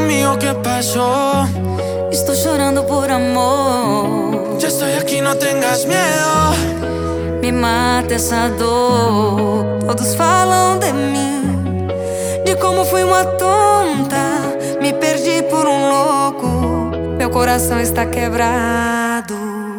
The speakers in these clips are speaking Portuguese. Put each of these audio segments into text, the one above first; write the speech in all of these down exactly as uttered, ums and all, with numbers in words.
conmigo, ¿qué pasó? Estou chorando por amor. Ya estoy aquí, no tengas miedo. Me mata essa dor. Todos falam de mim, de como fui uma tonta. Me perdi por um louco. Meu coração está quebrado.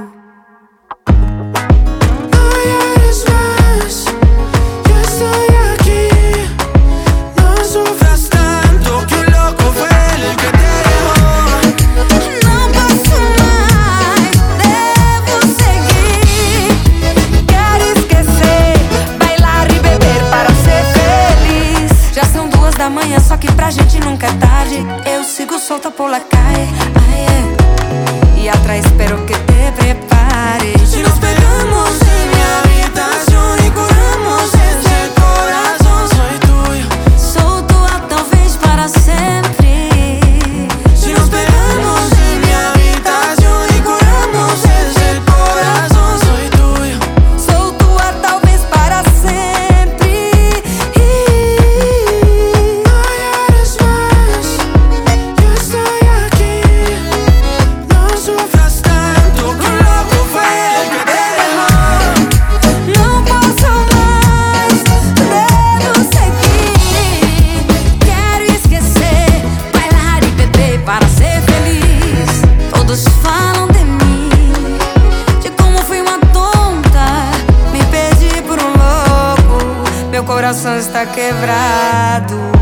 Da manhã, só que pra gente nunca é tarde. Eu sigo solta por la calle, ai, é. E atrás espero que te prepares. Si nos pegamos en mi habitación y curamos ese corazón, soy tuyo. Sou tua, talvez para sempre. Si nos pegamos en mi habitación y curamos ese corazón, soy tuyo. Sou tua, talvez para sempre. Meu coração está quebrado.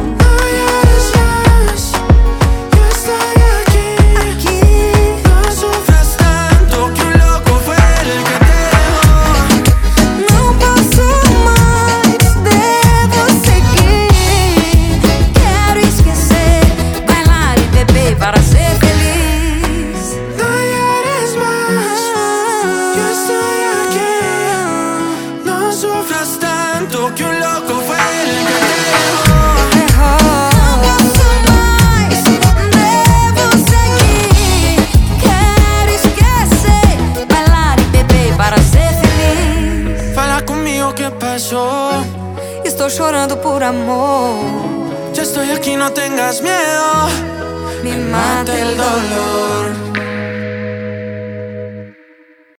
Que un loco fue el que te dejó. Não posso mais, devo seguir. Quero esquecer, bailar e beber para ser feliz. Fala conmigo, ¿qué pasó? Estou chorando por amor. Ya estoy aquí, no tengas miedo. Me mata el dolor.